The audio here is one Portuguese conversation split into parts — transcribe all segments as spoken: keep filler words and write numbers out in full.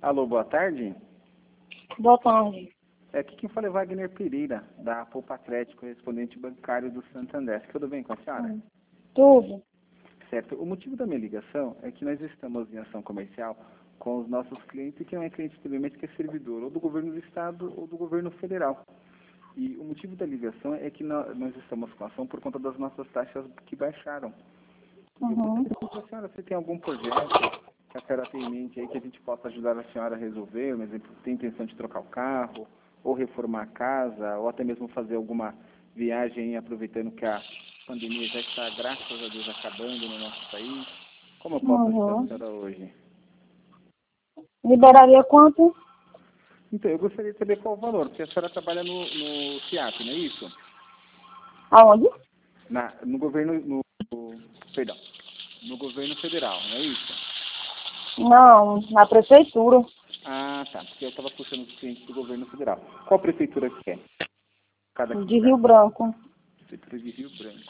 Alô, boa tarde. Boa tarde. É, aqui quem fala é Wagner Pereira, da Poupa Atlético, correspondente bancário do Santander. Tudo bem com a senhora? Hum. Tudo. Certo. O motivo da minha ligação é que nós estamos em ação comercial com os nossos clientes, que não é cliente simplesmente que é servidor, ou do governo do estado ou do governo federal. E o motivo da ligação é que nós, nós estamos com ação por conta das nossas taxas que baixaram. E eu Uhum. gostaria de saber, senhora, se tem algum projeto que a senhora tem em mente aí que a gente possa ajudar a senhora a resolver, por exemplo, tem intenção de trocar o carro, ou reformar a casa, ou até mesmo fazer alguma viagem aproveitando que a pandemia já está, graças a Deus, acabando no nosso país. Como eu posso ajudar a Uhum. senhora hoje? Liberaria quanto? Então, eu gostaria de saber qual o valor, porque a senhora trabalha no, no SIAP, não é isso? Aonde? Na, no governo, no, no- perdão, no governo federal, não é isso? Não, na prefeitura. Ah, tá, porque eu estava puxando os clientes do governo federal. Qual prefeitura que é? Cada De cidade. Rio Branco. Prefeitura de Rio Branco.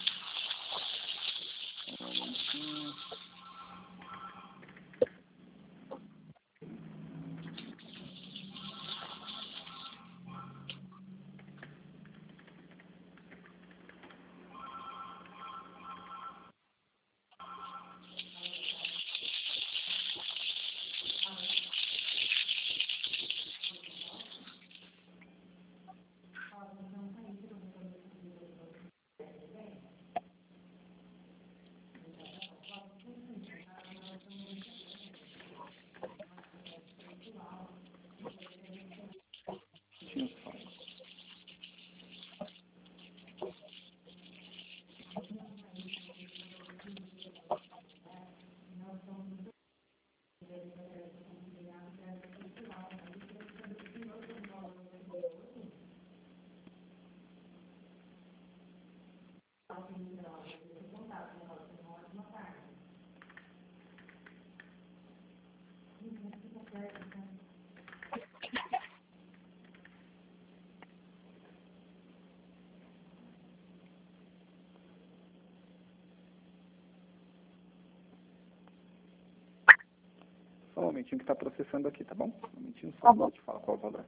Um momentinho. Tinha só. Só um momentinho que está processando aqui, tá bom? Um momentinho só, Tá vou bom. te falar qual o valor. Um momentinho só, Tá vou bom. te falar qual o valor.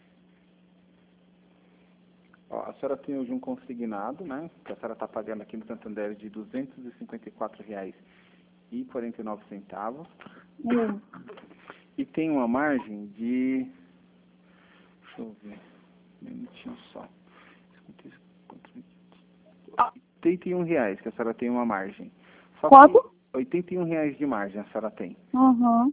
Ó, a senhora tem hoje um consignado, né? Que a senhora está pagando aqui no Santander de duzentos e cinquenta e quatro reais e quarenta e nove centavos. Hum. E tem uma margem de... Deixa eu ver. Um minutinho só. oitenta e um reais que a senhora tem uma margem. Só que Quanto? oitenta e um reais de margem a senhora tem. Uhum.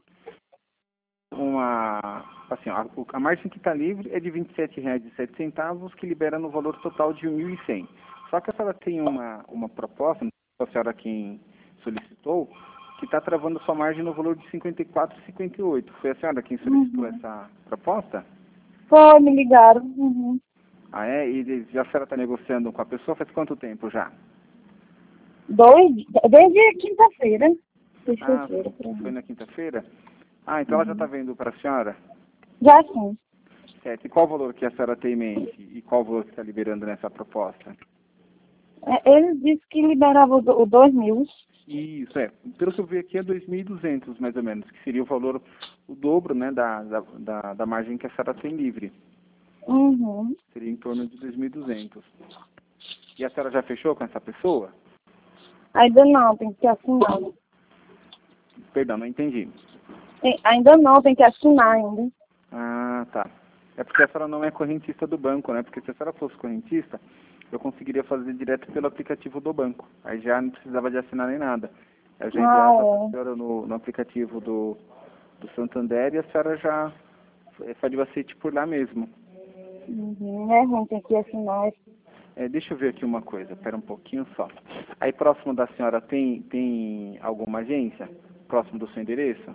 Uma, assim, ó, a, a margem que está livre é de vinte e sete reais e sete centavos, que libera no valor total de mil e cem. Só que a senhora tem uma, uma proposta, não sei se a senhora quem solicitou, que está travando sua margem no valor de cinquenta e quatro reais e cinquenta e oito centavos. Foi a senhora quem solicitou Uhum. essa proposta? Foi, me ligaram. Uhum. Ah, é? E já a senhora está negociando com a pessoa faz quanto tempo já? Dois, desde quinta-feira. Ah, Sexta-feira, por foi aí. na quinta-feira? Ah, então ela já está Uhum. vendo para a senhora? Já sim. Certo. E qual o valor que a senhora tem em mente? E qual o valor que está liberando nessa proposta? É, ele disse que liberava o do- o dois mil. Isso, é. Pelo que eu vi aqui é dois mil e duzentos, mais ou menos, que seria o valor, o dobro, né, da, da, da, da margem que a senhora tem livre. Uhum. Seria em torno de dois mil e duzentos. E a senhora já fechou com essa pessoa? Ainda não, tem que assinar. Perdão, não entendi. Tem- ainda não, tem que assinar ainda. Ah, tá. É porque a senhora não é correntista do banco, né? Porque se a senhora fosse correntista, eu conseguiria fazer direto pelo aplicativo do banco. Aí já não precisava de assinar nem nada. Eu já Ah, enviava para a é. senhora no, no aplicativo do, do Santander e a senhora já faz o aceite por lá mesmo. Uhum. É ruim, tem que assinar. É, deixa eu ver aqui uma coisa, espera um pouquinho só. Aí próximo da senhora tem, tem alguma agência? Próximo do seu endereço?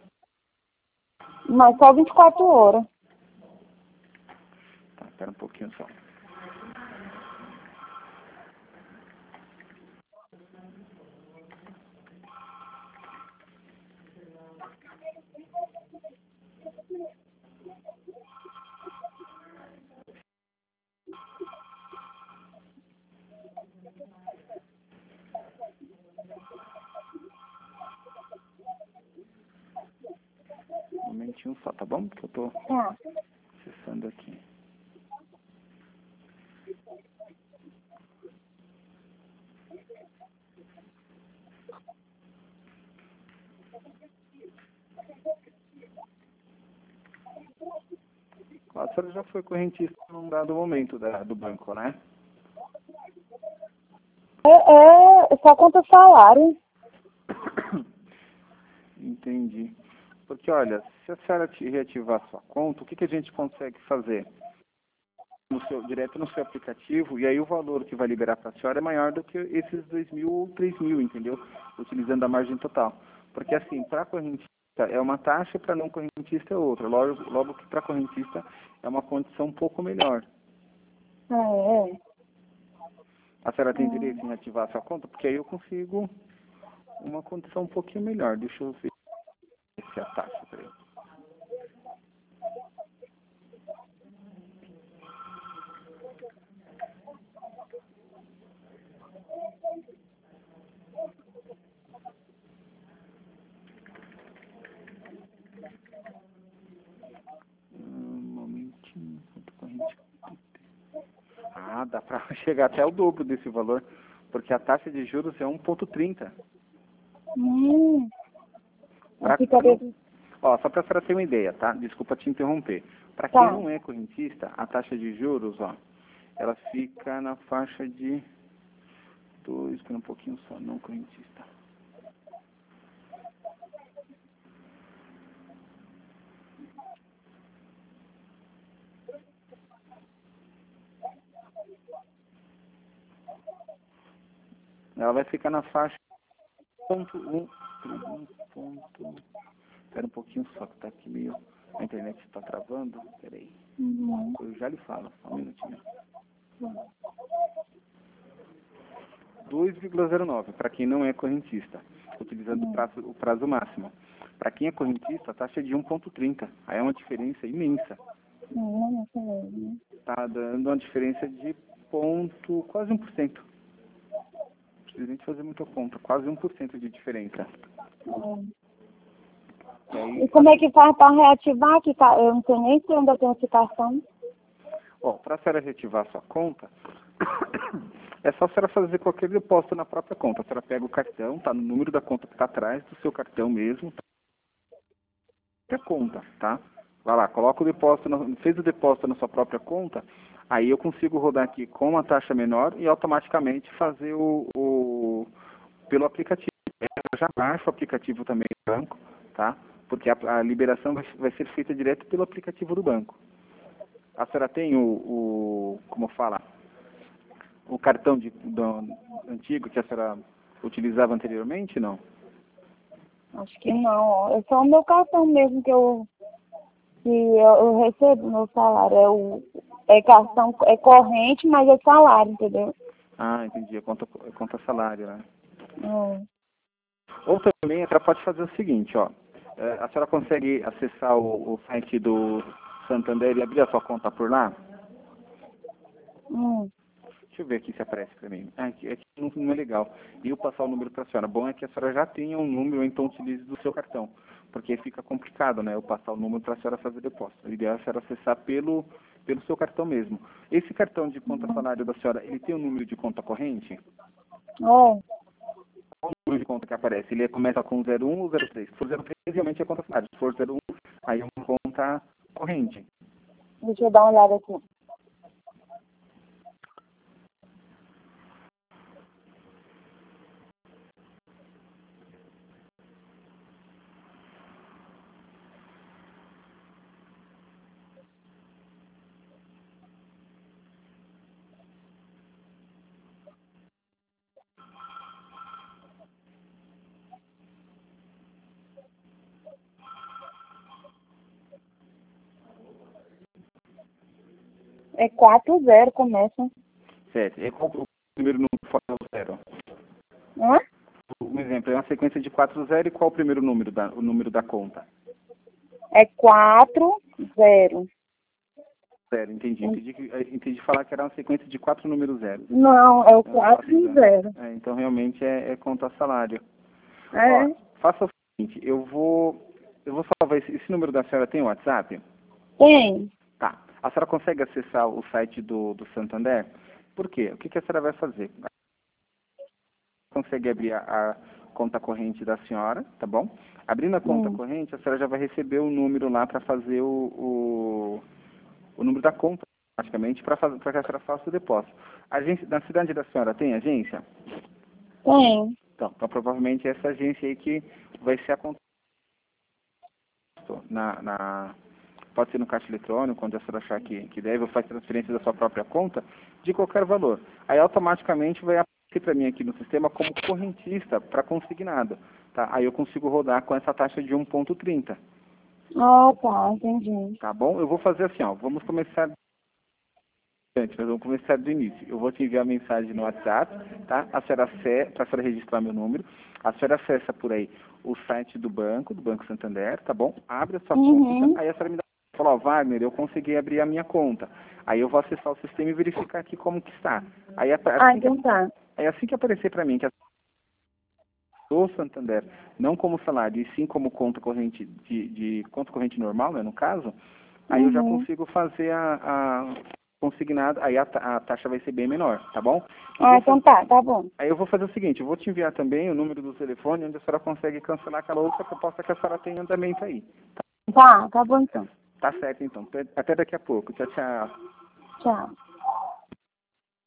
Mas só vinte e quatro horas. Tá, espera um pouquinho só. Um minutinho só, tá bom? Porque eu tô Tá. acessando aqui. A senhora já foi correntista num dado momento da, do banco, né? É, é só conta salário. Entendi. Porque, olha, se a senhora te- reativar a sua conta, o que, que a gente consegue fazer? No seu, direto no seu aplicativo, e aí o valor que vai liberar para a senhora é maior do que esses dois mil ou três mil, entendeu? Utilizando a margem total. Porque, assim, para correntista é uma taxa, para não correntista é outra. Logo, logo que para correntista é uma condição um pouco melhor. É, é. A senhora tem Hum. interesse em ativar a sua conta? Porque aí eu consigo uma condição um pouquinho melhor. Deixa eu ver se é a taxa, peraí. Um momentinho, quanto corrente? Ah, dá para chegar até o dobro desse valor, porque a taxa de juros é um vírgula trinta. Hum. Pra, Ficaria... ó, só para a senhora ter uma ideia, tá? Desculpa te interromper. Para quem Tá. não é correntista, a taxa de juros, ó, ela fica na faixa de dois, espera um pouquinho só, não correntista. Ela vai ficar na faixa ponto um, um ponto. Espera um pouquinho só, que tá aqui meio. A internet está travando. Peraí. Uhum. Eu já lhe falo, só um minutinho. dois vírgula zero nove, para quem não é correntista, utilizando o prazo, o prazo máximo. Para quem é correntista, a taxa é de um vírgula trinta. Aí é uma diferença imensa. Hum, não sei. Está dando uma diferença de ponto, quase um por cento. Não precisa nem fazer muita conta, quase um por cento de diferença. Hum. E aí, E como é que faz para reativar? Que tá, eu não sei nem se eu ainda tenho citação. bom, para a senhora reativar a sua conta, é só a senhora fazer qualquer depósito na própria conta. A senhora pega o cartão, tá no número da conta que está atrás do seu cartão mesmo, tá? Conta, tá? Vai lá, coloca o depósito, na, fez o depósito na sua própria conta, aí eu consigo rodar aqui com uma taxa menor e automaticamente fazer o, o pelo aplicativo. Eu já baixo o aplicativo também do banco, tá? Porque a, a liberação vai, vai ser feita direto pelo aplicativo do banco. A senhora tem o, o como fala, o cartão de, do, antigo que a senhora utilizava anteriormente, não? Acho que não, ó. É só o meu cartão mesmo que eu, que eu, eu recebo meu salário. É, o, é cartão, é corrente, mas é salário, entendeu? Ah, entendi. É conta, é conta salário, né? Hum. Ou também a senhora pode fazer o seguinte, ó. É, a senhora consegue acessar o, o site do Santander e abrir a sua conta por lá? Hum. Deixa eu ver aqui se aparece para mim. Ah, aqui, aqui não, não é legal. E eu passar o número para a senhora. Bom é que a senhora já tenha um número, ou então utilize do seu cartão. Porque fica complicado, né? Eu passar o número para a senhora fazer depósito. O ideal é a senhora acessar pelo, pelo seu cartão mesmo. Esse cartão de conta salário da senhora, ele tem um número de conta corrente? Ó, Qual o número de conta que aparece? Ele começa com zero um ou zero três? Se for zero três, realmente é conta salário. Se for zero um, aí é uma conta corrente. deixa eu dar uma olhada aqui. É quatro zero começa. Certo. E qual o primeiro número fora o zero? Hã? Um exemplo, é uma sequência de quatro zero e qual o primeiro número da, o número da conta? É quatro zero. Zero, entendi. Entendi, que- eh, entendi falar que era uma sequência de quatro números zeros. Não, é o É, quatro zero. É, então realmente é, é conta salário. É. Ó, faça o seguinte, eu vou. Eu vou salvar esse, esse número da senhora, tem o WhatsApp? Tem. Tá. A senhora consegue acessar o site do, do Santander? Por quê? O que, que a senhora vai fazer? Consegue abrir a, a conta corrente da senhora, tá bom? Abrindo a conta Hum. corrente, a senhora já vai receber o número lá para fazer o, o, o número da conta, praticamente, para que a senhora faça o depósito. A agência, na cidade da senhora tem agência? Tem. Então, então provavelmente essa agência aí que vai ser a conta na, na pode ser no caixa eletrônico, onde a senhora achar que, que deve, ou faz transferência da sua própria conta, de qualquer valor. Aí automaticamente vai aparecer para mim aqui no sistema como correntista para consignado. Tá? Aí eu consigo rodar com essa taxa de um ponto trinta. Ah, tá, entendi. Tá bom? Eu vou fazer assim, ó, vamos começar antes, nós vamos começar do início. Eu vou te enviar a mensagem no WhatsApp, tá? A senhora acessa, para a senhora registrar meu número. A senhora acessa por aí o site do banco, do Banco Santander, tá bom? Abre a sua Uhum. conta, aí a senhora me dá, fala, ó, Wagner, eu consegui abrir a minha conta. Aí eu vou acessar o sistema e verificar aqui como que está. Aí, assim Ah, que, então tá. aí assim que aparecer para mim que a do Santander, não como salário, e sim como conta corrente de, de conta corrente normal, né, no caso, aí eu já Uhum. consigo fazer a, a consignada, aí a, ta- a taxa vai ser bem menor, tá bom? Eu Ah, vou então faz- tá, tá bom. Aí eu vou fazer o seguinte, eu vou te enviar também o número do telefone, onde a senhora consegue cancelar aquela outra proposta que a senhora tem em andamento aí. Tá, tá bom então. Tá certo então. Até até daqui a pouco. Tchau, tchau. Tchau.